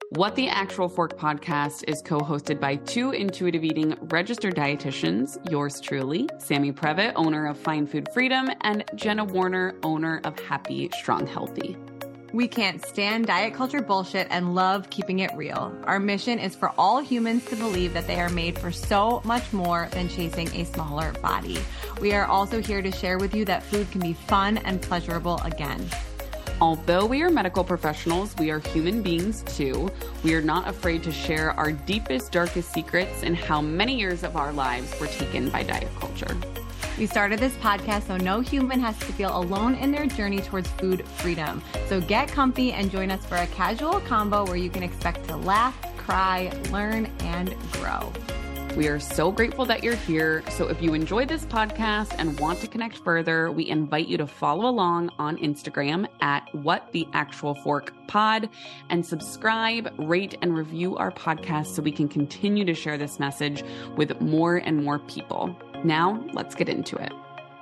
What the Actual Fork podcast is co-hosted by two intuitive eating registered dietitians, yours truly, Sammy Previtt, owner of Fine Food Freedom, and Jenna Warner, owner of Happy Strong Healthy. We can't stand diet culture bullshit and love keeping it real. Our mission is for all humans to believe that they are made for so much more than chasing a smaller body. We are also here to share with you that food can be fun and pleasurable again. Although we are medical professionals, we are human beings too. We are not afraid to share our deepest, darkest secrets and how many years of our lives were taken by diet culture. We started this podcast so no human has to feel alone in their journey towards food freedom. So get comfy and join us for a casual combo where you can expect to laugh, cry, learn, and grow. We are so grateful that you're here. So if you enjoy this podcast and want to connect further, we invite you to follow along on Instagram at WhatTheActualForkPod and subscribe, rate, and review our podcast so we can continue to share this message with more and more people. Now, let's get into it.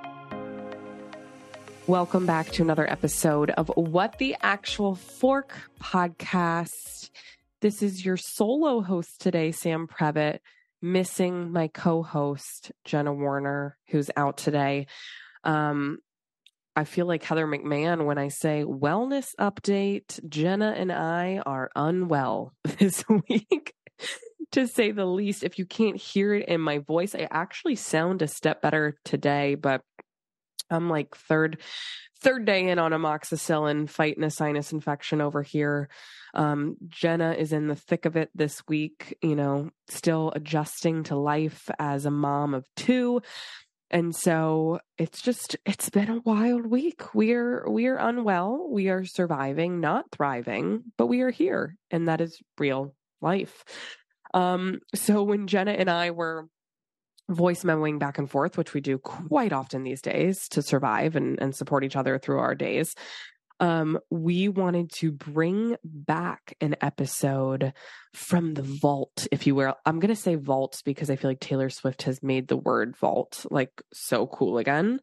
Welcome back to another episode of What the Actual Fork podcast. This is your solo host today, Sam Previtt, missing my co-host, Jenna Warner, who's out today. I feel like Heather McMahon when I say wellness update. Jenna and I are unwell this week, to say the least. If you can't hear it in my voice, I actually sound a step better today, but I'm like third day in on amoxicillin, fighting a sinus infection over here. Jenna is in the thick of it this week, still adjusting to life as a mom of two. And so it's been a wild week. We're unwell. We are surviving, not thriving, but we are here. And that is real life. So when Jenna and I were voice memoing back and forth, which we do quite often these days to survive and support each other through our days, we wanted to bring back an episode from the vault, if you will. I'm going to say vault because I feel like Taylor Swift has made the word vault like so cool again.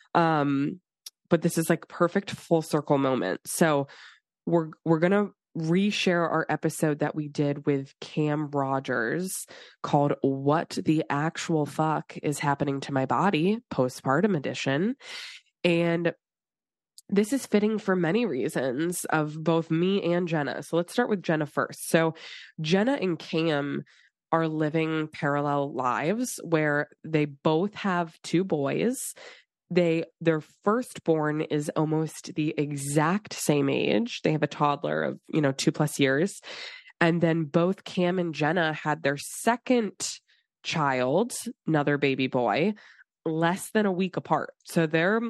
But this is like perfect full circle moment. So we're going to reshare our episode that we did with Cam Rogers called What the Actual Fuck is Happening to My Body, postpartum edition. And this is fitting for many reasons of both me and Jenna. So let's start with Jenna first. So Jenna and Cam are living parallel lives where they both have two boys. Their firstborn is almost the exact same age. They have a toddler of, 2+ years. And then both Cam and Jenna had their second child, another baby boy, less than a week apart. So they're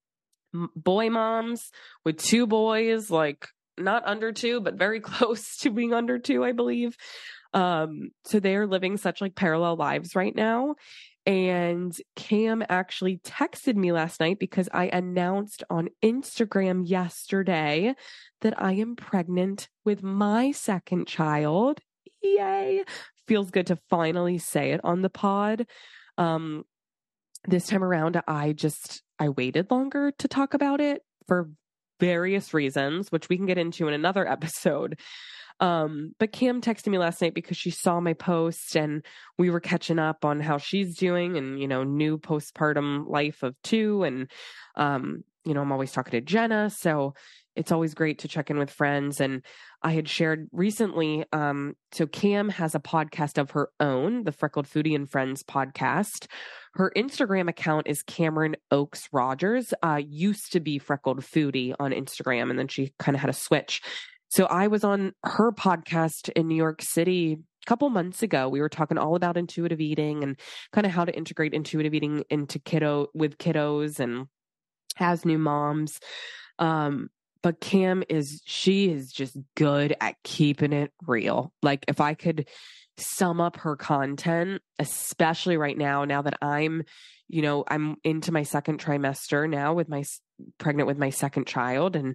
boy moms with two boys, like not under two, but very close to being under two, I believe. So they're living such like parallel lives right now. And Cam actually texted me last night because I announced on Instagram yesterday that I am pregnant with my second child. Yay. Feels good to finally say it on the pod. This time around, I waited longer to talk about it for various reasons, which we can get into in another episode. But Cam texted me last night because she saw my post and we were catching up on how she's doing and, new postpartum life of two. And, I'm always talking to Jenna. So it's always great to check in with friends. And I had shared recently, so Cam has a podcast of her own, the Freckled Foodie and Friends podcast. Her Instagram account is Cameron Oaks Rogers, used to be Freckled Foodie on Instagram. And then she kind of had a switch. So I was on her podcast in New York City a couple months ago. We were talking all about intuitive eating and kind of how to integrate intuitive eating into kiddos and as new moms. But Cam she is just good at keeping it real. Like if I could sum up her content, especially right now that I'm into my second trimester now pregnant with my second child and,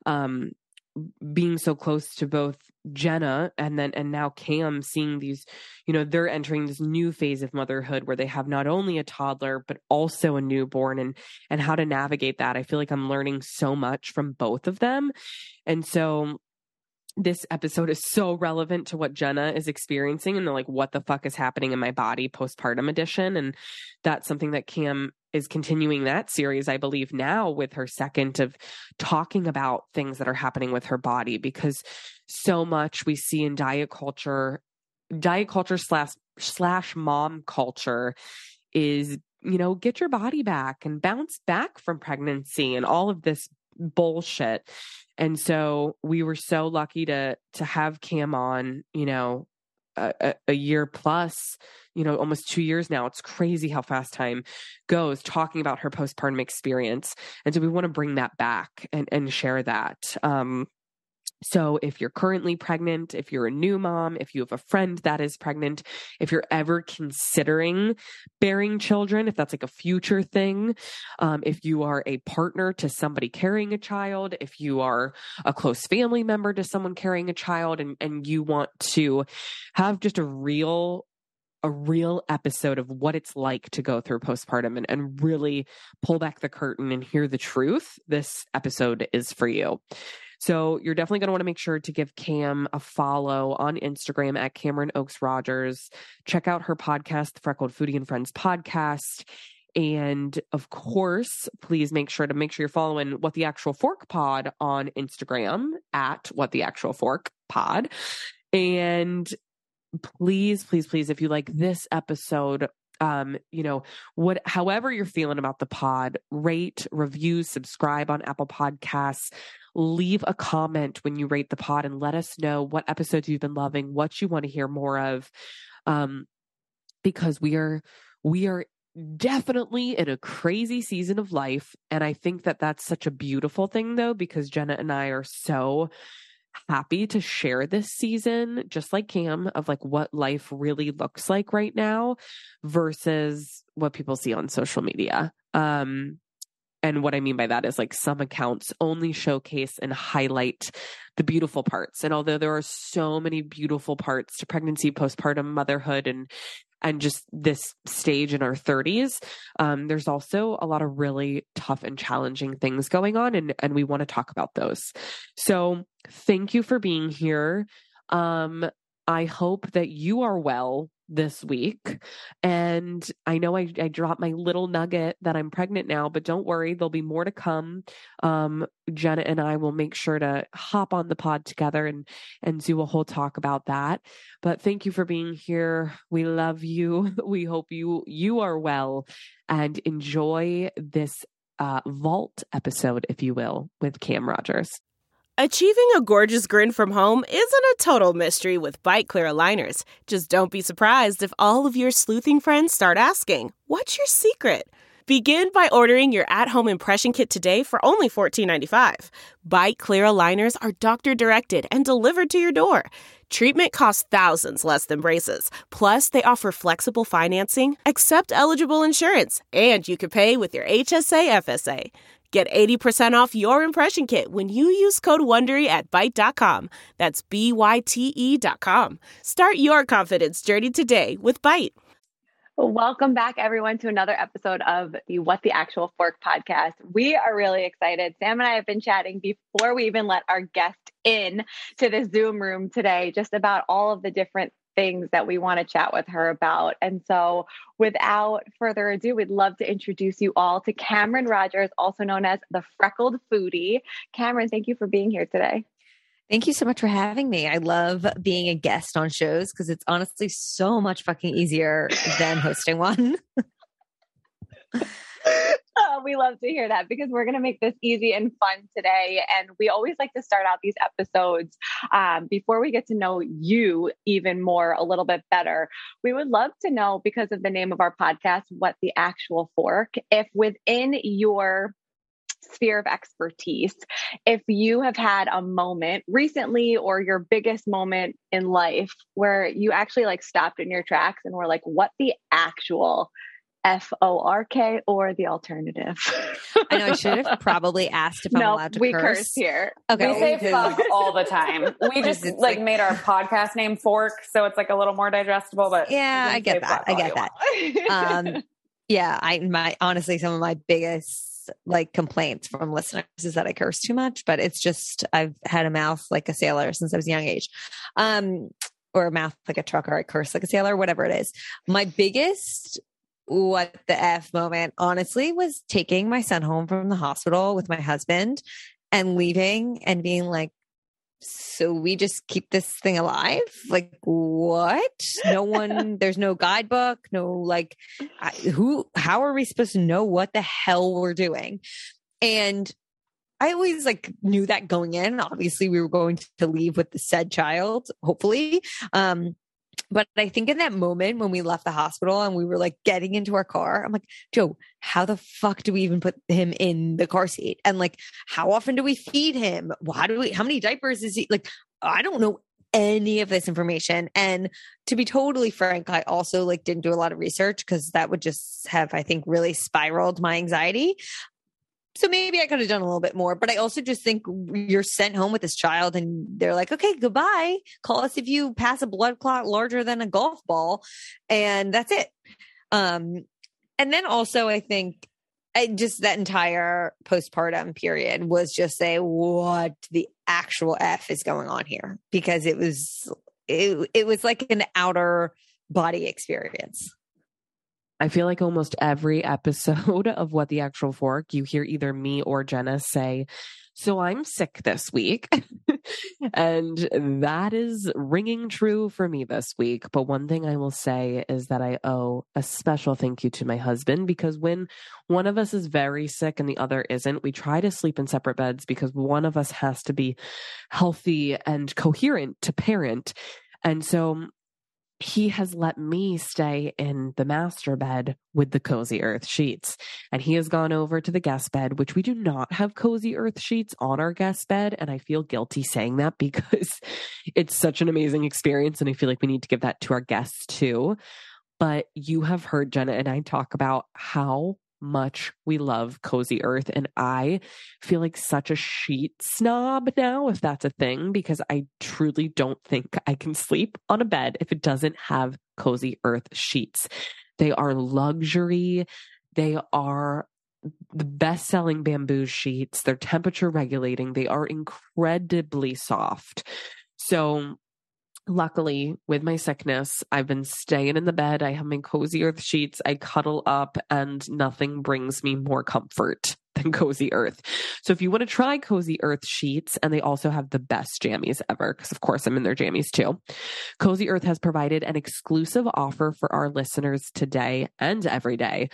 being so close to both Jenna and now Cam, seeing these, they're entering this new phase of motherhood where they have not only a toddler, but also a newborn and how to navigate that. I feel like I'm learning so much from both of them. And so this episode is so relevant to what Jenna is experiencing and like what the fuck is happening in my body postpartum edition. And that's something that Cam is continuing that series, I believe, now with her second of talking about things that are happening with her body, because so much we see in diet culture slash mom culture is, you know, get your body back and bounce back from pregnancy and all of this bullshit. And so we were so lucky to have Cam on, you know, a year plus, you know, almost 2 years now. It's crazy how fast time goes, talking about her postpartum experience. And so we want to bring that back and share that. So if you're currently pregnant, if you're a new mom, if you have a friend that is pregnant, if you're ever considering bearing children, if that's like a future thing, if you are a partner to somebody carrying a child, if you are a close family member to someone carrying a child, and you want to have just a real episode of what it's like to go through postpartum and really pull back the curtain and hear the truth, this episode is for you. So you're definitely going to want to make sure to give Cam a follow on Instagram at Cameron Oaks Rogers. Check out her podcast, the Freckled Foodie and Friends podcast. And of course, please make sure you're following What the Actual Fork Pod on Instagram at What the Actual Fork Pod. And please, if you like this episode, you know, however you're feeling about the pod, rate, review, subscribe on Apple Podcasts, leave a comment when you rate the pod and let us know what episodes you've been loving, what you want to hear more of. Because we are definitely in a crazy season of life. And I think that that's such a beautiful thing though, because Jenna and I are so happy to share this season, just like Cam, of like what life really looks like right now versus what people see on social media. And what I mean by that is like some accounts only showcase and highlight the beautiful parts. And although there are so many beautiful parts to pregnancy, postpartum, motherhood, and just this stage in our 30s, there's also a lot of really tough and challenging things going on. And we want to talk about those. So thank you for being here. I hope that you are well this week. And I know I dropped my little nugget that I'm pregnant now, but don't worry, there'll be more to come. Jenna and I will make sure to hop on the pod together and do a whole talk about that. But thank you for being here. We love you. We hope you are well, and enjoy this vault episode, if you will, with Cam Rogers. Achieving a gorgeous grin from home isn't a total mystery with Byte Clear aligners. Just don't be surprised if all of your sleuthing friends start asking, "What's your secret?" Begin by ordering your at-home impression kit today for only $14.95. Byte Clear aligners are doctor-directed and delivered to your door. Treatment costs thousands less than braces. Plus, they offer flexible financing, accept eligible insurance, and you can pay with your HSA FSA. Get 80% off your impression kit when you use code WONDERY at Byte.com. That's BYTE.com. Start your confidence journey today with Byte. Welcome back, everyone, to another episode of the What the Actual Fork podcast. We are really excited. Sam and I have been chatting before we even let our guest in to the Zoom room today, just about all of the different things that we want to chat with her about. And so without further ado, we'd love to introduce you all to Cameron Rogers, also known as the Freckled Foodie. Cameron, thank you for being here today. Thank you so much for having me. I love being a guest on shows because it's honestly so much fucking easier than hosting one. We love to hear that because we're going to make this easy and fun today. And we always like to start out these episodes before we get to know you even more, a little bit better. We would love to know, because of the name of our podcast, What the Actual Fork, if within your sphere of expertise, if you have had a moment recently or your biggest moment in life where you actually like stopped in your tracks and were like, what the actual FORK or the alternative? I know I should have probably asked if I'm allowed to curse. We curse here. Okay. We say fuck all the time. We just like made our podcast name Fork, so it's like a little more digestible, but yeah, I get that. Yeah, honestly, some of my biggest like complaints from listeners is that I curse too much, but it's just, I've had a mouth like a sailor since I was a young age. Or a mouth like a trucker. I curse like a sailor, whatever it is. My biggest what the F moment, honestly, was taking my son home from the hospital with my husband and leaving and being like, so we just keep this thing alive? Like, what? No one, there's no guidebook, no, like, how are we supposed to know what the hell we're doing? And I always like knew that going in. Obviously, we were going to leave with the said child, hopefully. But I think in that moment when we left the hospital and we were like getting into our car, I'm like, Joe, how the fuck do we even put him in the car seat? And like, how often do we feed him? How many diapers is he? Like, I don't know any of this information. And to be totally frank, I also like didn't do a lot of research because that would just have, I think, really spiraled my anxiety. So maybe I could have done a little bit more, but I also just think you're sent home with this child and they're like, okay, goodbye. Call us if you pass a blood clot larger than a golf ball. And that's it. And then also I think just that entire postpartum period was just what the actual F is going on here, because it was like an outer body experience. I feel like almost every episode of What the Actual Fork, you hear either me or Jenna say, so I'm sick this week. And that is ringing true for me this week. But one thing I will say is that I owe a special thank you to my husband, because when one of us is very sick and the other isn't, we try to sleep in separate beds because one of us has to be healthy and coherent to parent. And so he has let me stay in the master bed with the Cozy Earth sheets. And he has gone over to the guest bed, which we do not have Cozy Earth sheets on our guest bed. And I feel guilty saying that because it's such an amazing experience. And I feel like we need to give that to our guests too. But you have heard Jenna and I talk about how much we love Cozy Earth. And I feel like such a sheet snob now, if that's a thing, because I truly don't think I can sleep on a bed if it doesn't have Cozy Earth sheets. They are luxury. They are the best-selling bamboo sheets. They're temperature regulating. They are incredibly soft. So luckily, with my sickness, I've been staying in the bed. I have my Cozy Earth sheets. I cuddle up, and nothing brings me more comfort than Cozy Earth. So if you want to try Cozy Earth sheets, and they also have the best jammies ever, because of course I'm in their jammies too. Cozy Earth has provided an exclusive offer for our listeners today and every day,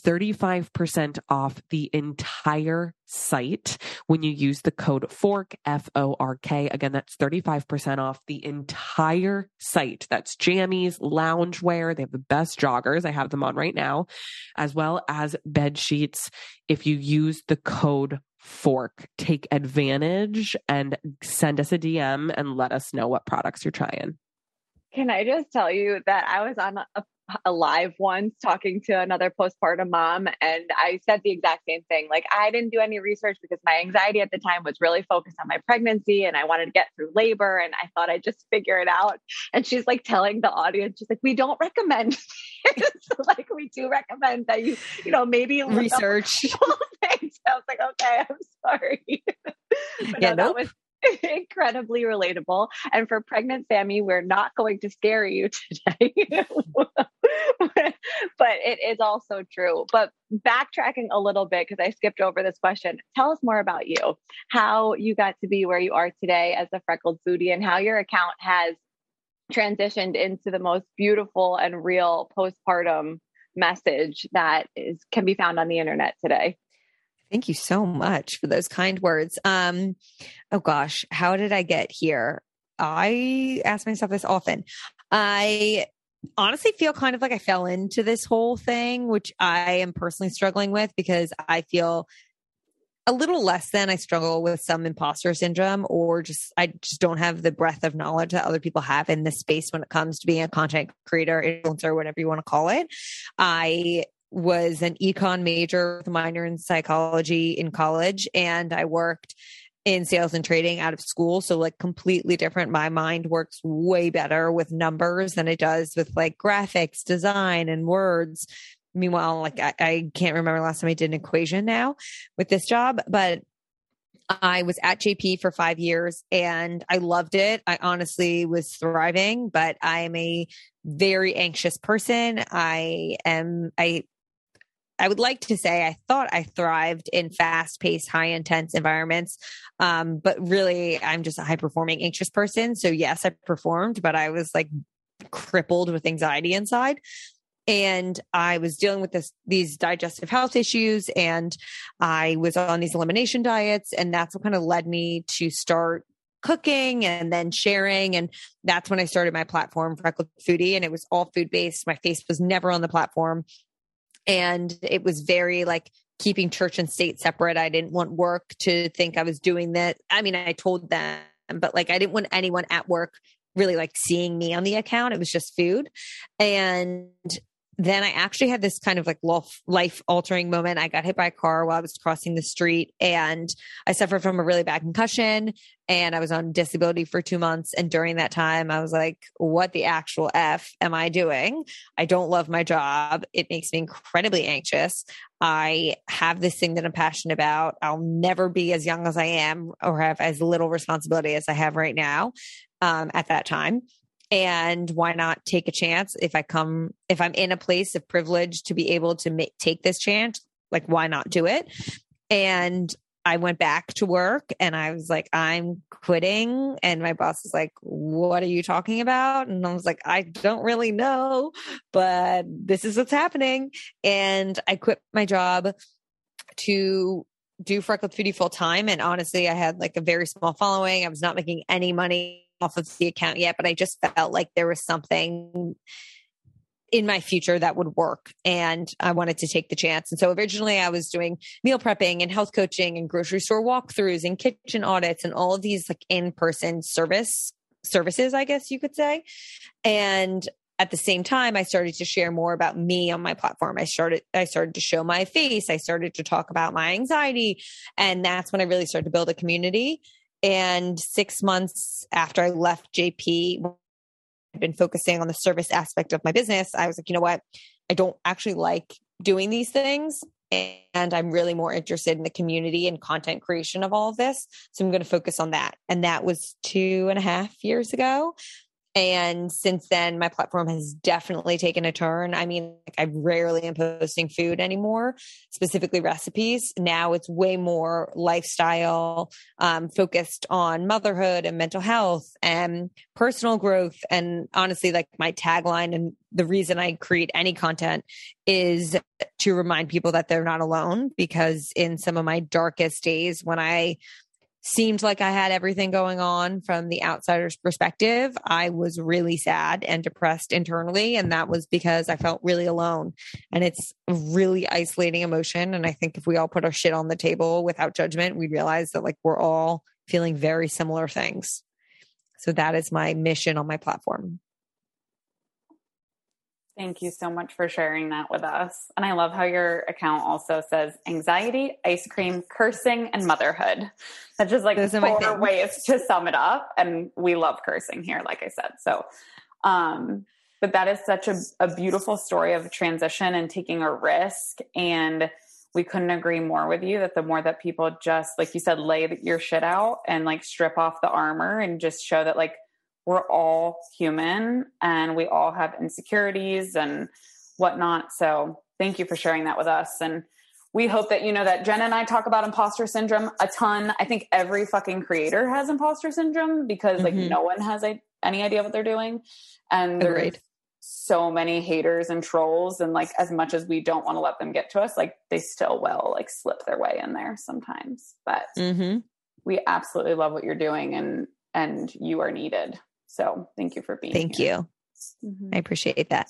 35% off the entire site when you use the code FORK, F-O-R-K. Again, that's 35% off the entire site. That's jammies, loungewear. They have the best joggers. I have them on right now, as well as bed sheets. If you use the code FORK, take advantage and send us a DM and let us know what products you're trying. Can I just tell you that I was on a live once talking to another postpartum mom, and I said the exact same thing. Like, I didn't do any research because my anxiety at the time was really focused on my pregnancy and I wanted to get through labor, and I thought I'd just figure it out. And she's like telling the audience, she's like, we don't recommend this. Like, we do recommend that you maybe research things. I was like, okay, I'm sorry. But yeah, that was incredibly relatable. And for pregnant Sammy, we're not going to scare you today. But it is also true. But backtracking a little bit, because I skipped over this question, tell us more about you, how you got to be where you are today as a freckled foodie, and how your account has transitioned into the most beautiful and real postpartum message that can be found on the internet today. Thank you so much for those kind words. Oh gosh, how did I get here? I ask myself this often. I honestly feel kind of like I fell into this whole thing, which I am personally struggling with because I feel a little less than. I struggle with some imposter syndrome, or I just don't have the breadth of knowledge that other people have in this space when it comes to being a content creator, influencer, whatever you want to call it. I was an econ major with a minor in psychology in college, and I worked in sales and trading out of school. So like completely different. My mind works way better with numbers than it does with like graphics, design, and words. Meanwhile, like I can't remember last time I did an equation now with this job, but I was at JP for 5 years and I loved it. I honestly was thriving, but I'm a very anxious person. I would like to say I thought I thrived in fast-paced, high-intense environments, but really I'm just a high-performing anxious person. So yes, I performed, but I was like crippled with anxiety inside. And I was dealing with these digestive health issues, and I was on these elimination diets. And that's what kind of led me to start cooking and then sharing. And that's when I started my platform, Freckled Foodie. And it was all food-based. My face was never on the platform. And it was very like keeping church and state separate. I didn't want work to think I was doing that. I mean, I told them, but like, I didn't want anyone at work really like seeing me on the account. It was just food. And then I actually had this kind of like life altering moment. I got hit by a car while I was crossing the street, and I suffered from a really bad concussion, and I was on disability for 2 months. And during that time, I was like, what the actual F am I doing? I don't love my job. It makes me incredibly anxious. I have this thing that I'm passionate about. I'll never be as young as I am or have as little responsibility as I have right now at that time. And why not take a chance if I'm in a place of privilege to be able to take this chance, like why not do it? And I went back to work and I was like, I'm quitting. And my boss was like, what are you talking about? And I was like, I don't really know, but this is what's happening. And I quit my job to do Freckled Foodie full time. And honestly, I had like a very small following. I was not making any money off of the account yet, but I just felt like there was something in my future that would work, and I wanted to take the chance. And so originally I was doing meal prepping and health coaching and grocery store walkthroughs and kitchen audits and all of these like in-person services, I guess you could say. And at the same time, I started to share more about me on my platform. I started to show my face. I started to talk about my anxiety. And that's when I really started to build a community. And 6 months after I left JP, I've been focusing on the service aspect of my business. I was like, you know what? I don't actually like doing these things. And I'm really more interested in the community and content creation of all of this. So I'm going to focus on that. And that was 2.5 years ago. And since then, my platform has definitely taken a turn. I mean, like, I rarely am posting food anymore, specifically recipes. Now it's way more lifestyle, focused on motherhood and mental health and personal growth. And honestly, like my tagline and the reason I create any content is to remind people that they're not alone, because in some of my darkest days when I seemed like I had everything going on from the outsider's perspective, I was really sad and depressed internally. And that was because I felt really alone. And it's a really isolating emotion. And I think if we all put our shit on the table without judgment, we'd realize that like we're all feeling very similar things. So that is my mission on my platform. Thank you so much for sharing that with us. And I love how your account also says anxiety, ice cream, cursing, and motherhood. That's just like 4 ways to sum it up. And we love cursing here, like I said. So, but that is such a beautiful story of transition and taking a risk. And we couldn't agree more with you that the more that people just, like you said, lay your shit out and like strip off the armor and just show that like, we're all human and we all have insecurities and whatnot. So thank you for sharing that with us. And we hope that, you know, that Jen and I talk about imposter syndrome a ton. I think every fucking creator has imposter syndrome because like no one has any idea what they're doing. And there's so many haters and trolls. And like, as much as we don't want to let them get to us, like they still will like slip their way in there sometimes, but we absolutely love what you're doing and you are needed. So thank you for being here. Thank you. I appreciate that.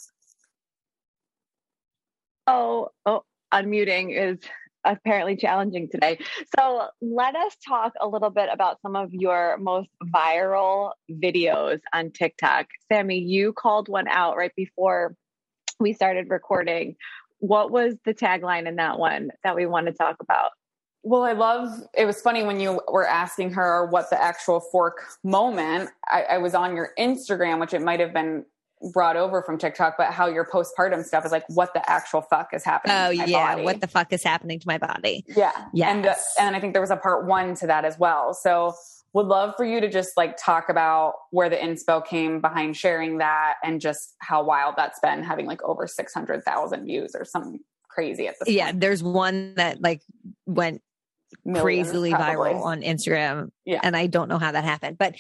Oh, unmuting is apparently challenging today. So let us talk a little bit about some of your most viral videos on TikTok. Sammy, you called one out right before we started recording. What was the tagline in that one that we want to talk about? Well, it was funny when you were asking her what the actual fork moment, I was on your Instagram, which it might've been brought over from TikTok, but how your postpartum stuff is like, what the actual fuck is happening to my body? What the fuck is happening to my body? Yeah. Yes. And I think there was a part 1 to that as well. So would love for you to just like talk about where the inspo came behind sharing that and just how wild that's been, having like over 600,000 views or something crazy at this point. Yeah. There's one that like went crazily viral on Instagram. Yeah. And I don't know how that happened, but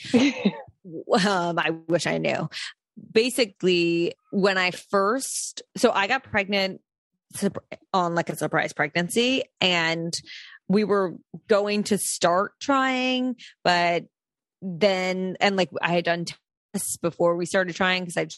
I wish I knew. Basically, when I got pregnant on like a surprise pregnancy, and we were going to start trying, but then, and like I had done tests before we started trying because I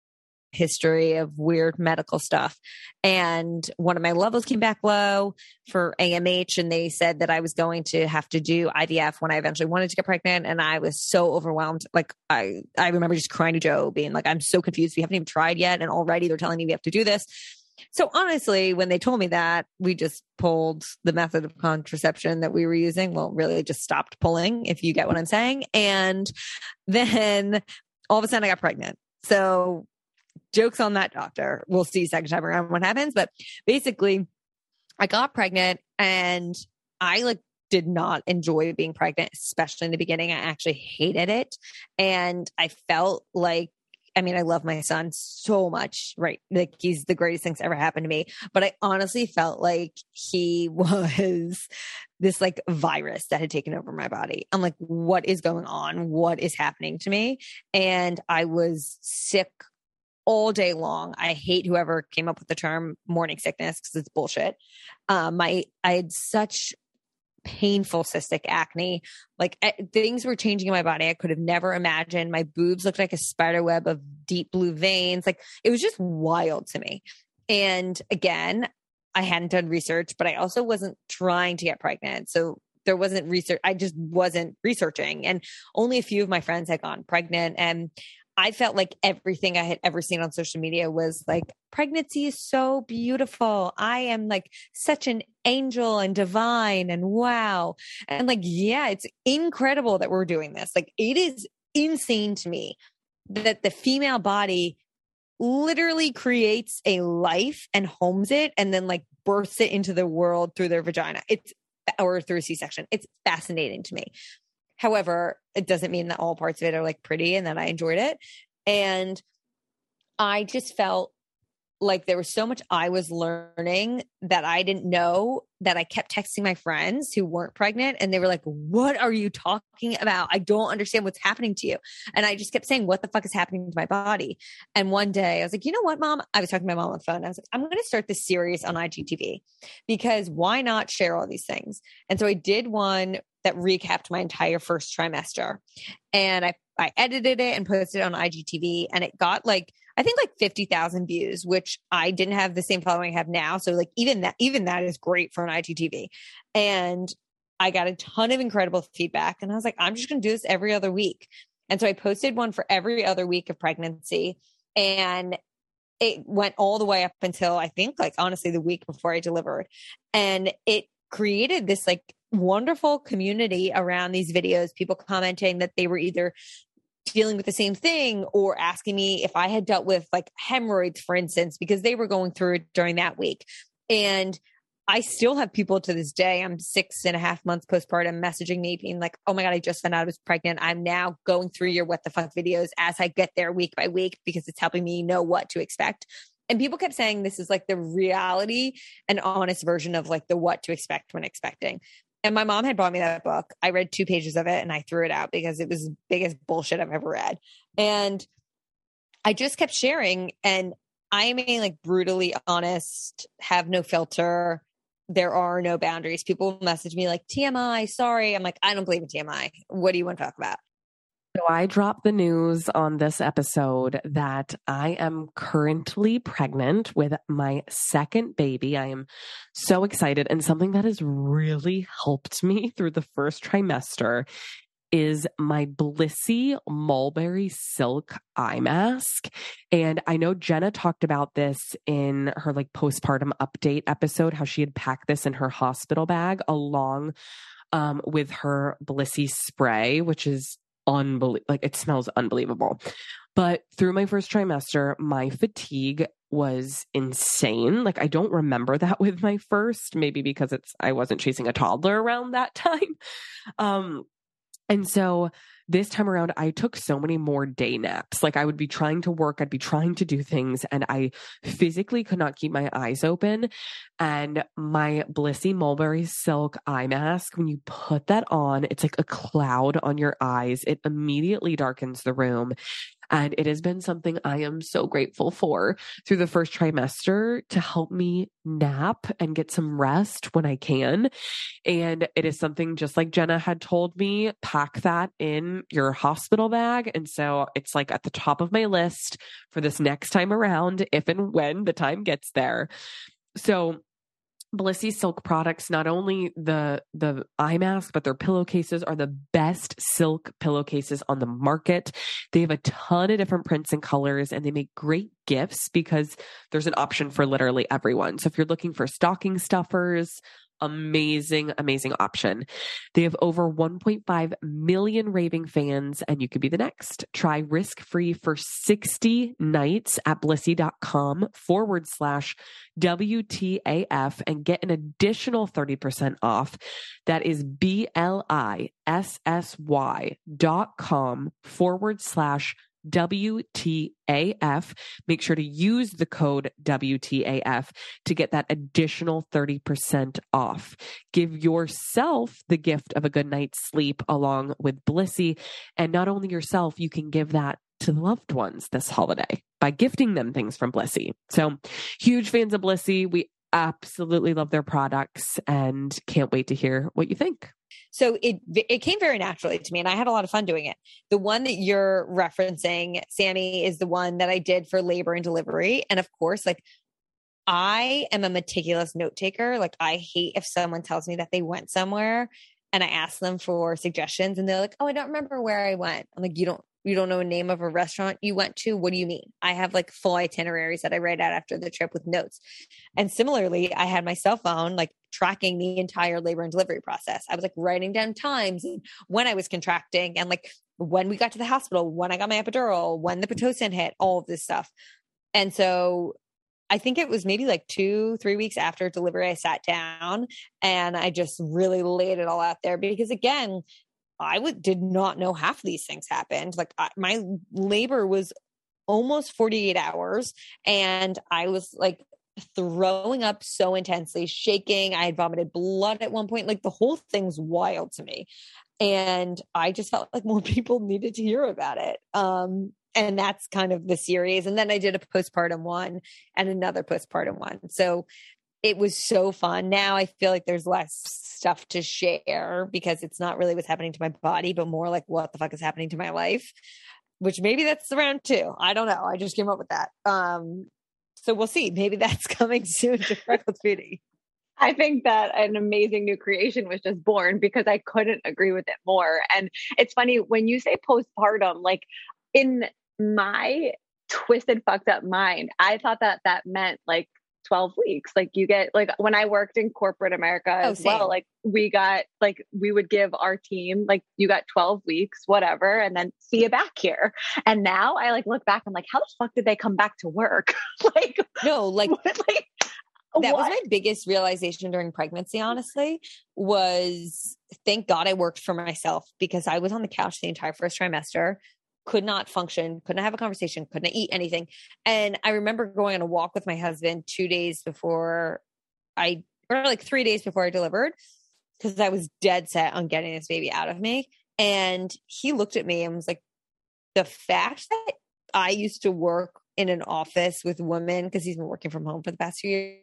history of weird medical stuff. And one of my levels came back low for AMH, and they said that I was going to have to do IVF when I eventually wanted to get pregnant. And I was so overwhelmed. Like I remember just crying to Joe, being like, I'm so confused. We haven't even tried yet. And already they're telling me we have to do this. So honestly, when they told me that, we just pulled the method of contraception that we were using. Well, really just stopped pulling, if you get what I'm saying. And then all of a sudden I got pregnant. So jokes on that doctor. We'll see second time around what happens. But basically I got pregnant, and I like did not enjoy being pregnant, especially in the beginning. I actually hated it. And I felt like, I mean, I love my son so much, right? Like he's the greatest thing that's ever happened to me. But I honestly felt like he was this like virus that had taken over my body. I'm like, what is going on? What is happening to me? And I was sick all day long. I hate whoever came up with the term morning sickness because it's bullshit. I had such painful cystic acne. Like things were changing in my body I could have never imagined. My boobs looked like a spider web of deep blue veins. Like it was just wild to me. And again, I hadn't done research, but I also wasn't trying to get pregnant. So there wasn't research. I just wasn't researching. And only a few of my friends had gotten pregnant. And I felt like everything I had ever seen on social media was like, pregnancy is so beautiful. I am like such an angel and divine and wow. And like, yeah, it's incredible that we're doing this. Like it is insane to me that the female body literally creates a life and homes it and then like births it into the world through their vagina. Or through a C-section. It's fascinating to me. However, it doesn't mean that all parts of it are like pretty and that I enjoyed it. And I just felt like there was so much I was learning that I didn't know, that I kept texting my friends who weren't pregnant, and they were like, what are you talking about? I don't understand what's happening to you. And I just kept saying, what the fuck is happening to my body? And one day I was like, you know what, Mom? I was talking to my mom on the phone. I was like, I'm going to start this series on IGTV because why not share all these things? And so I did one that recapped my entire first trimester, and I edited it and posted it on IGTV, and it got like, I think like 50,000 views, which I didn't have the same following I have now. So like even that is great for an IGTV. And I got a ton of incredible feedback, and I was like, I'm just going to do this every other week. And so I posted one for every other week of pregnancy, and it went all the way up until I think like honestly the week before I delivered. And it created this like wonderful community around these videos, people commenting that they were either dealing with the same thing or asking me if I had dealt with like hemorrhoids, for instance, because they were going through it during that week. And I still have people to this day, I'm 6.5 months postpartum, messaging me being like, oh my God, I just found out I was pregnant. I'm now going through your what the fuck videos as I get there week by week because it's helping me know what to expect. And people kept saying this is like the reality and honest version of like the what to expect when expecting. And my mom had bought me that book. I read 2 pages of it and I threw it out because it was the biggest bullshit I've ever read. And I just kept sharing, and I am like brutally honest, have no filter. There are no boundaries. People message me like, TMI, sorry. I'm like, I don't believe in TMI. What do you want to talk about? So I dropped the news on this episode that I am currently pregnant with my second baby. I am so excited. And something that has really helped me through the first trimester is my Blissy Mulberry Silk eye mask. And I know Jenna talked about this in her like postpartum update episode, how she had packed this in her hospital bag along with her Blissy spray, which is like it smells unbelievable. But through my first trimester, my fatigue was insane. Like, I don't remember that with my first, maybe because I wasn't chasing a toddler around that time. And so this time around, I took so many more day naps. Like, I would be trying to work, I'd be trying to do things, and I physically could not keep my eyes open. And my Blissy Mulberry Silk eye mask, when you put that on, it's like a cloud on your eyes. It immediately darkens the room. And it has been something I am so grateful for through the first trimester to help me nap and get some rest when I can. And it is something, just like Jenna had told me, pack that in your hospital bag. And so it's like at the top of my list for this next time around, if and when the time gets there. So Blissy Silk products, not only the eye mask, but their pillowcases are the best silk pillowcases on the market. They have a ton of different prints and colors, and they make great gifts because there's an option for literally everyone. So if you're looking for stocking stuffers, amazing option. They have over 1.5 million raving fans, and you could be the next. Try risk-free for 60 nights at blissy.com/WTAF and get an additional 30% off. That is BLISSY.com/WTAF. Make sure to use the code WTAF to get that additional 30% off. Give yourself the gift of a good night's sleep along with Blissy. And not only yourself, you can give that to loved ones this holiday by gifting them things from Blissy. So huge fans of Blissy. We absolutely love their products and can't wait to hear what you think. So it came very naturally to me, and I had a lot of fun doing it. The one that you're referencing, Sammy, is the one that I did for labor and delivery. And of course, like, I am a meticulous note taker. Like, I hate if someone tells me that they went somewhere and I ask them for suggestions and they're like, oh, I don't remember where I went. I'm like, you don't know a name of a restaurant you went to? What do you mean? I have like full itineraries that I write out after the trip with notes. And similarly, I had my cell phone like tracking the entire labor and delivery process. I was like writing down times and when I was contracting and like when we got to the hospital, when I got my epidural, when the Pitocin hit, all of this stuff. And so I think it was maybe like 2-3 weeks after delivery, I sat down and I just really laid it all out there because, again, I did not know half of these things happened. Like, my labor was almost 48 hours and I was like throwing up so intensely, shaking. I had vomited blood at one point. Like, the whole thing's wild to me. And I just felt like more people needed to hear about it. And that's kind of the series. And then I did a postpartum one and another postpartum one. So it was so fun. Now I feel like there's less stuff to share because it's not really what's happening to my body, but more like what the fuck is happening to my life, which maybe that's around too. I don't know. I just came up with that. So we'll see. Maybe that's coming soon to Freckles Beauty. I think that an amazing new creation was just born because I couldn't agree with it more. And it's funny when you say postpartum, like, in my twisted, fucked up mind, I thought that meant like 12 weeks. Like, you get, like, when I worked in corporate America as well, like, we would give our team, like, you got 12 weeks, whatever, and then see you back here. And now I like look back, I'm like, how the fuck did they come back to work? Like, no, like, like that was my biggest realization during pregnancy, honestly, was thank God I worked for myself because I was on the couch the entire first trimester, could not function, couldn't have a conversation, couldn't eat anything. And I remember going on a walk with my husband 3 days before I delivered, because I was dead set on getting this baby out of me. And he looked at me and was like, the fact that I used to work in an office with women, because he's been working from home for the past few years,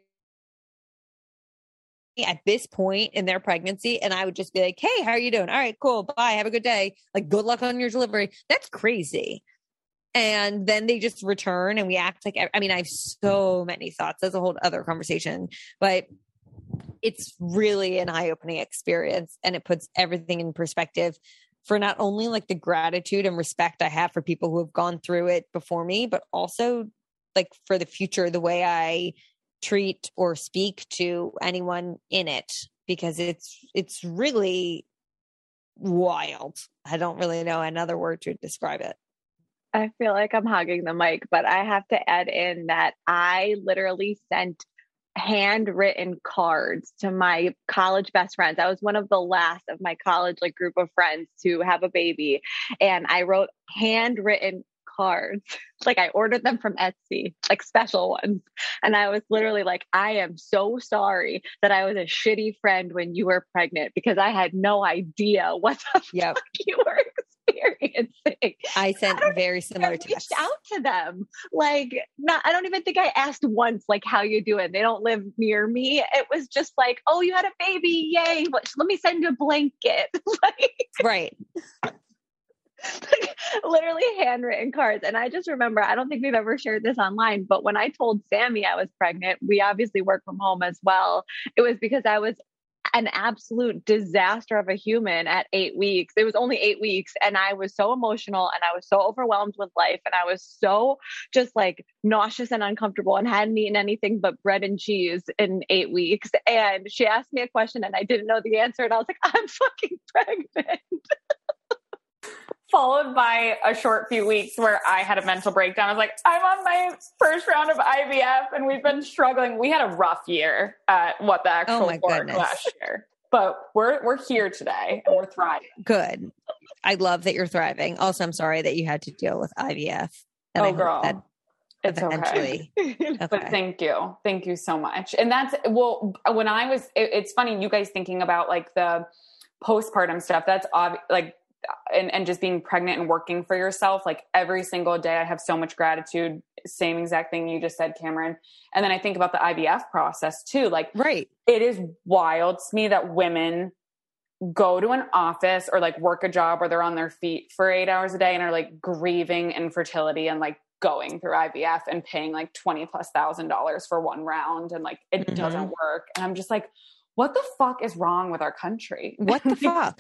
at this point in their pregnancy, and I would just be like, hey, how are you doing? All right, cool. Bye. Have a good day. Like, good luck on your delivery. That's crazy. And then they just return and we act like, I mean, I have so many thoughts. That's a whole other conversation, but it's really an eye-opening experience. And it puts everything in perspective for not only like the gratitude and respect I have for people who have gone through it before me, but also like for the future, the way I treat or speak to anyone in it, because it's really wild. I don't really know another word to describe it. I feel like I'm hogging the mic, but I have to add in that I literally sent handwritten cards to my college best friends. I was one of the last of my college group of friends to have a baby, and I wrote handwritten cards. I ordered them from Etsy, special ones. And I was literally like, I am so sorry that I was a shitty friend when you were pregnant, because I had no idea what the fuck you were experiencing. I sent very similar texts. I reached out to them. I don't even think I asked once, how you doing? They don't live near me. It was just oh, you had a baby. Yay. Let me send you a blanket. Right. Literally handwritten cards. And I just remember, I don't think we've ever shared this online, but when I told Sammy I was pregnant, we obviously work from home as well. It was because I was an absolute disaster of a human at 8 weeks. It was only 8 weeks. And I was so emotional and I was so overwhelmed with life. And I was so just nauseous and uncomfortable and hadn't eaten anything but bread and cheese in 8 weeks. And she asked me a question and I didn't know the answer. And I was like, I'm fucking pregnant. Followed by a short few weeks where I had a mental breakdown. I was like, I'm on my first round of IVF and we've been struggling. We had a rough year at What the Actual Fork last year. But we're here today and we're thriving. Good. I love that you're thriving. Also, I'm sorry that you had to deal with IVF. And girl. It's eventually. Okay. But thank you. Thank you so much. And that's, when I was, it's funny, you guys thinking about the postpartum stuff, that's and just being pregnant and working for yourself, every single day I have so much gratitude. Same exact thing you just said, Cameron. And then I think about the IVF process too. Right. It is wild to me that women go to an office or work a job where they're on their feet for 8 hours a day and are grieving infertility and going through IVF and paying $20,000+ for one round. And it doesn't work. And I'm just what the fuck is wrong with our country? What the fuck?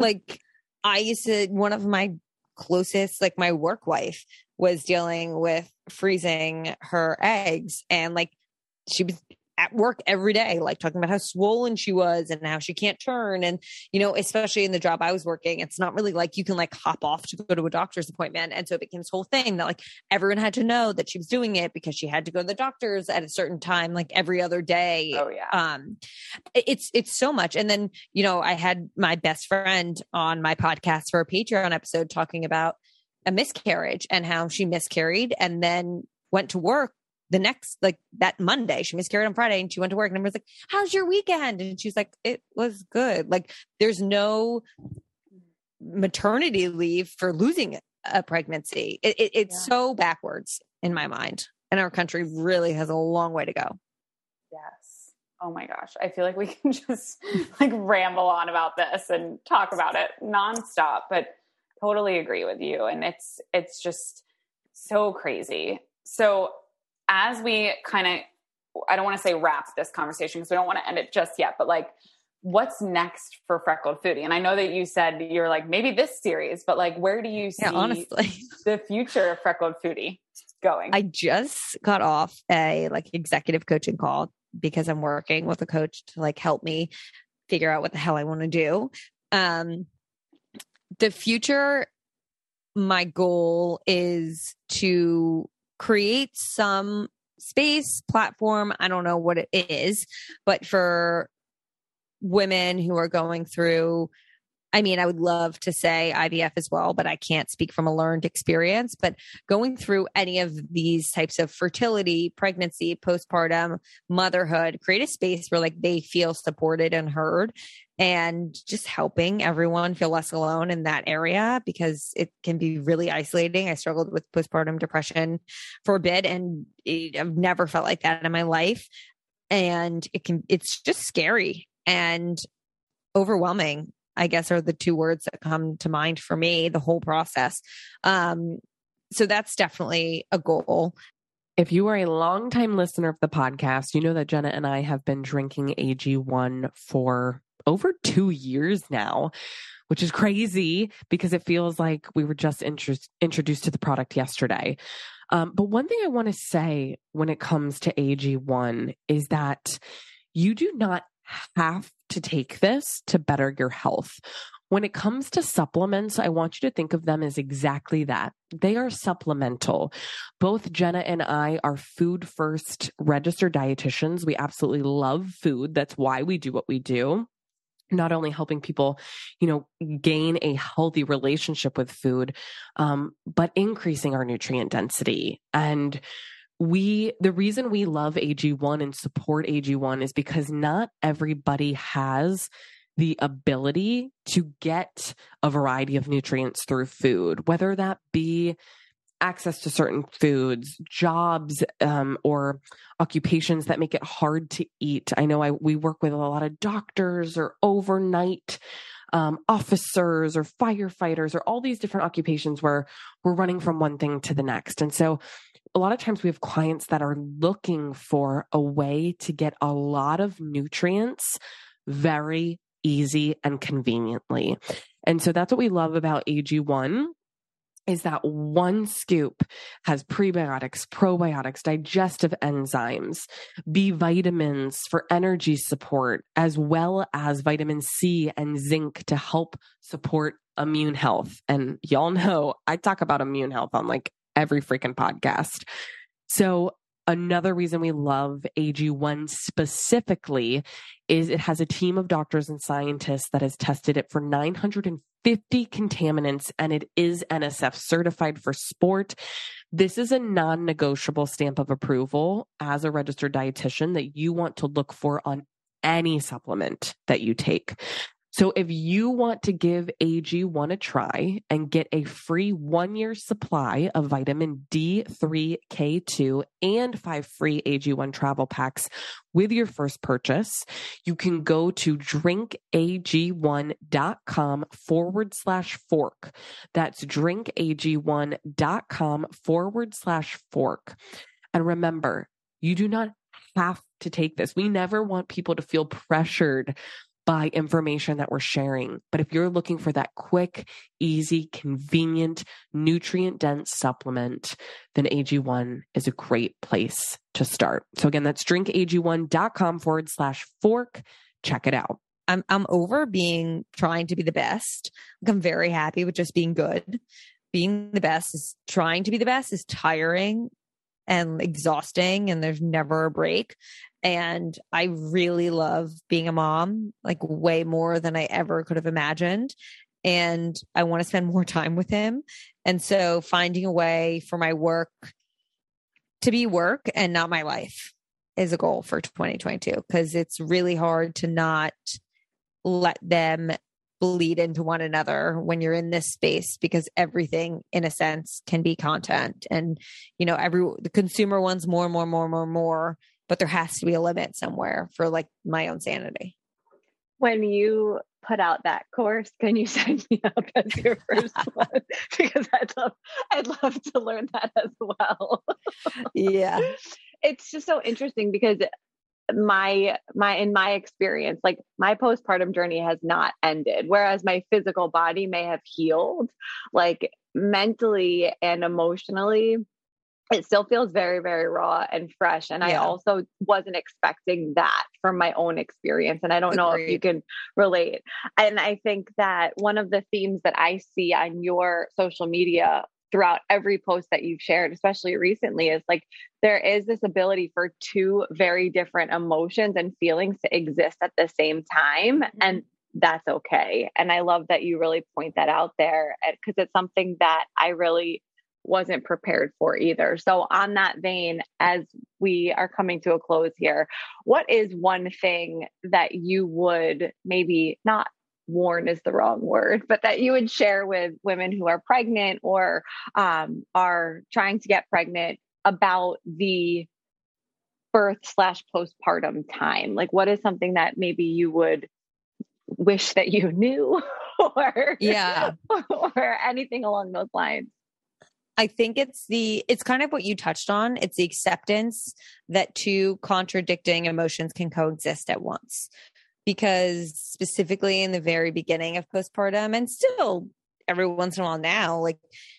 I used to, one of my closest, my work wife was dealing with freezing her eggs, and she was at work every day, talking about how swollen she was and how she can't turn. And, especially in the job I was working, it's not really you can hop off to go to a doctor's appointment. And so it became this whole thing that everyone had to know that she was doing it because she had to go to the doctor's at a certain time, every other day. Oh yeah. It's so much. And then, I had my best friend on my podcast for a Patreon episode talking about a miscarriage and how she miscarried and then went to work the next, that Monday. She miscarried on Friday and she went to work and I was like, how's your weekend? And she's like, it was good. There's no maternity leave for losing a pregnancy. It's so backwards in my mind. And our country really has a long way to go. Yes. Oh my gosh. I feel like we can just ramble on about this and talk about it nonstop, but totally agree with you. And it's just so crazy. So as we I don't want to say wrap this conversation because we don't want to end it just yet, but what's next for Freckled Foodie? And I know that you said you're maybe this series, but where do you see honestly the future of Freckled Foodie going? I just got off a executive coaching call because I'm working with a coach to help me figure out what the hell I want to do. The future, my goal is to create some space, platform. I don't know what it is, but for women who are going through, I would love to say IVF as well, but I can't speak from a learned experience, but going through any of these types of fertility, pregnancy, postpartum, motherhood, create a space where they feel supported and heard, and just helping everyone feel less alone in that area because it can be really isolating. I struggled with postpartum depression for a bit and I've never felt like that in my life. And it's just scary and overwhelming, I guess, are the two words that come to mind for me, the whole process. So that's definitely a goal. If you are a longtime listener of the podcast, you know that Jenna and I have been drinking AG1 for over 2 years now, which is crazy because it feels like we were just introduced to the product yesterday. But one thing I want to say when it comes to AG1 is that you do not have to take this to better your health. when it comes to supplements, I want you to think of them as exactly that. They are supplemental. Both Jenna and I are food first registered dietitians. We absolutely love food. That's why we do what we do. Not only helping people, gain a healthy relationship with food, but increasing our nutrient density. And the reason we love AG1 and support AG1 is because not everybody has the ability to get a variety of nutrients through food, whether that be access to certain foods, jobs, or occupations that make it hard to eat. I know we work with a lot of doctors or overnight officers or firefighters or all these different occupations where we're running from one thing to the next. And so a lot of times we have clients that are looking for a way to get a lot of nutrients very easy and conveniently. And so that's what we love about AG1 is that one scoop has prebiotics, probiotics, digestive enzymes, B vitamins for energy support, as well as vitamin C and zinc to help support immune health. And y'all know I talk about immune health on like every freaking podcast. So another reason we love AG1 specifically is it has a team of doctors and scientists that has tested it for 950 contaminants, and it is NSF certified for sport. This is a non-negotiable stamp of approval as a registered dietitian that you want to look for on any supplement that you take. So if you want to give AG1 a try and get a free 1-year supply of vitamin D3, K2, and 5 free AG1 travel packs with your first purchase, you can go to drinkag1.com/fork. That's drinkag1.com/fork. And remember, you do not have to take this. We never want people to feel pressured by information that we're sharing. But if you're looking for that quick, easy, convenient, nutrient-dense supplement, then AG1 is a great place to start. So again, that's drinkag1.com/fork. Check it out. I'm over trying to be the best. I'm very happy with just being good. Being the best is trying to be the best is tiring and exhausting, and there's never a break. And I really love being a mom, like way more than I ever could have imagined. And I want to spend more time with him. And so finding a way for my work to be work and not my life is a goal for 2022, because it's really hard to not let them bleed into one another when you're in this space, because everything in a sense can be content. And, the consumer wants more, but there has to be a limit somewhere for like my own sanity. When you put out that course, can you sign me up as your first one? Because I'd love to learn that as well. Yeah. It's just so interesting because in my experience, like my postpartum journey has not ended, whereas my physical body may have healed, like mentally and emotionally. It still feels very, very raw and fresh. And I also wasn't expecting that from my own experience. And I don't know if you can relate. And I think that one of the themes that I see on your social media throughout every post that you've shared, especially recently, is like, there is this ability for two very different emotions and feelings to exist at the same time. Mm-hmm. And that's okay. And I love that you really point that out there, because it's something that I really wasn't prepared for either. So on that vein, as we are coming to a close here, what is one thing that you would maybe not warn is the wrong word, but that you would share with women who are pregnant or are trying to get pregnant about the birth/postpartum time? Like, what is something that maybe you would wish that you knew or anything along those lines? I think it's kind of what you touched on. It's the acceptance that two contradicting emotions can coexist at once. Because specifically in the very beginning of postpartum, and still every once in a while now, like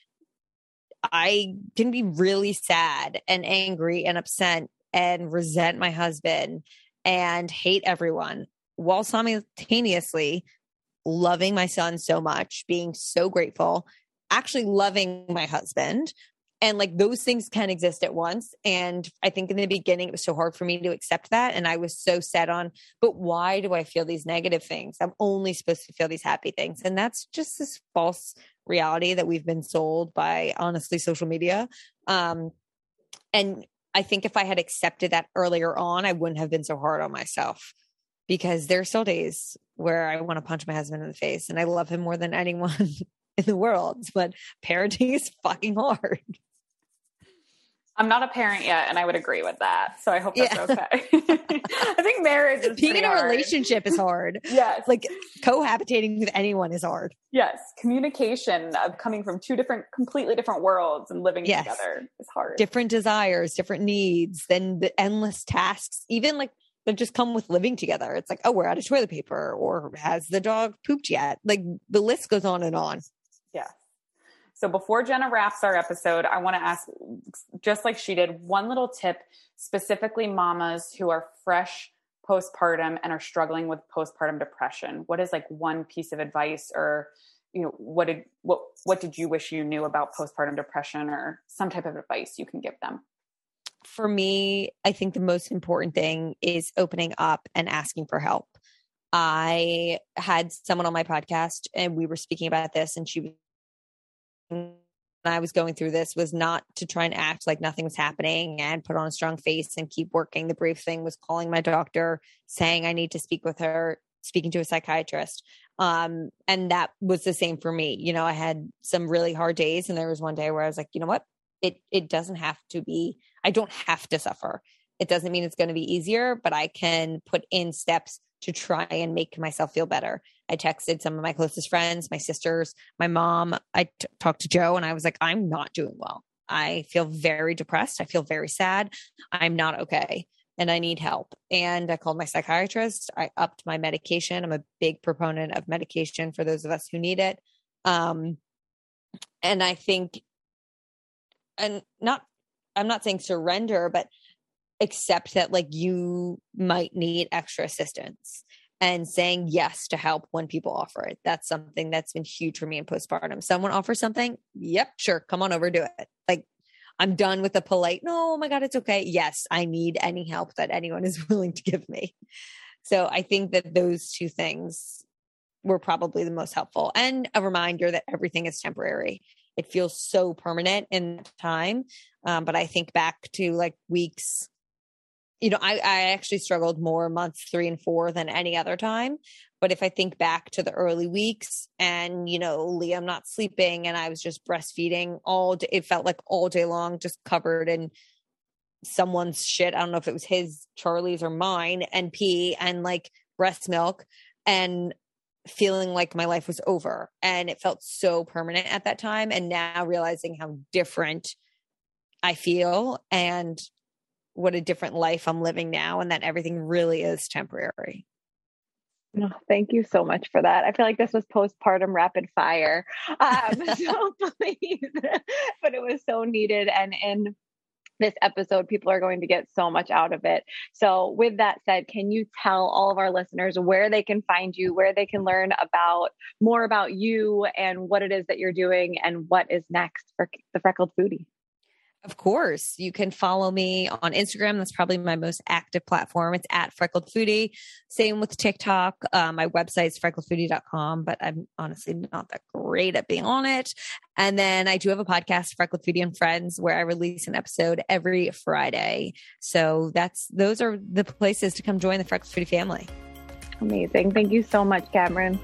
I can be really sad and angry and upset and resent my husband and hate everyone, while simultaneously loving my son so much, being so grateful, actually loving my husband. And like those things can exist at once. And I think in the beginning, it was so hard for me to accept that. And I was so set on, but why do I feel these negative things? I'm only supposed to feel these happy things. And that's just this false reality that we've been sold by, honestly, social media. And I think if I had accepted that earlier on, I wouldn't have been so hard on myself, because there are still days where I want to punch my husband in the face, and I love him more than anyone in the world, but parenting is fucking hard. I'm not a parent yet, and I would agree with that. So I hope that's okay. I think marriage is being in a relationship is hard. Yes. Like cohabitating with anyone is hard. Yes. Communication of coming from two completely different worlds and living together is hard. Different desires, different needs, then the endless tasks, even like that just come with living together. It's like, oh, we're out of toilet paper, or has the dog pooped yet? Like the list goes on and on. Yeah. So before Jenna wraps our episode, I want to ask, just like she did, one little tip, specifically mamas who are fresh postpartum and are struggling with postpartum depression. What is like one piece of advice, or, you know, what did you wish you knew about postpartum depression, or some type of advice you can give them? For me, I think the most important thing is opening up and asking for help. I had someone on my podcast and we were speaking about this, and I was going through this was not to try and act like nothing was happening and put on a strong face and keep working. The brave thing was calling my doctor, saying I need to speak with her, speaking to a psychiatrist. And that was the same for me. You know, I had some really hard days, and there was one day where I was like, you know what? It doesn't have to be, I don't have to suffer. It doesn't mean it's going to be easier, but I can put in steps to try and make myself feel better. I texted some of my closest friends, my sisters, my mom. I talked to Joe, and I was like, I'm not doing well. I feel very depressed. I feel very sad. I'm not okay, and I need help. And I called my psychiatrist. I upped my medication. I'm a big proponent of medication for those of us who need it. And I think, I'm not saying surrender, but accept that like you might need extra assistance, and saying yes to help when people offer it. That's something that's been huge for me in postpartum. Someone offers something. Yep, sure. Come on over, do it. Like I'm done with the polite, no, oh my God, it's okay. Yes, I need any help that anyone is willing to give me. So I think that those two things were probably the most helpful, and a reminder that everything is temporary. It feels so permanent in time. But I think back to like weeks, you know, I actually struggled more months 3 and 4 than any other time. But if I think back to the early weeks and, you know, Liam not sleeping and I was just breastfeeding all day, it felt like all day long, just covered in someone's shit. I don't know if it was his, Charlie's, or mine, and pee and like breast milk, and feeling like my life was over. And it felt so permanent at that time. And now realizing how different I feel and what a different life I'm living now, and that everything really is temporary. Oh, thank you so much for that. I feel like this was postpartum rapid fire. So please, but it was so needed. And in this episode, people are going to get so much out of it. So with that said, can you tell all of our listeners where they can find you, where they can learn more about you and what it is that you're doing and what is next for the Freckled Foodie? Of course, you can follow me on Instagram. That's probably my most active platform. It's at Freckled Foodie. Same with TikTok. My website's freckledfoodie.com, but I'm honestly not that great at being on it. And then I do have a podcast, Freckled Foodie and Friends, where I release an episode every Friday. So those are the places to come join the Freckled Foodie family. Amazing. Thank you so much, Cameron.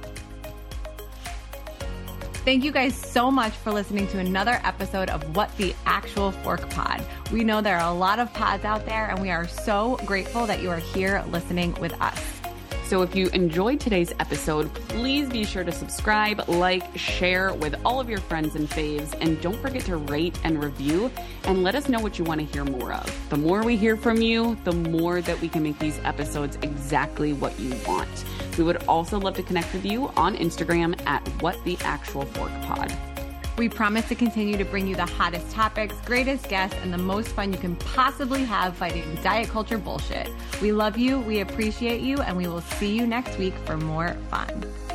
Thank you guys so much for listening to another episode of What the Actual Fork Pod. We know there are a lot of pods out there, and we are so grateful that you are here listening with us. So if you enjoyed today's episode, please be sure to subscribe, like, share with all of your friends and faves, and don't forget to rate and review and let us know what you want to hear more of. The more we hear from you, the more that we can make these episodes exactly what you want. We would also love to connect with you on Instagram at WhatTheActualForkPod. We promise to continue to bring you the hottest topics, greatest guests, and the most fun you can possibly have fighting diet culture bullshit. We love you, we appreciate you, and we will see you next week for more fun.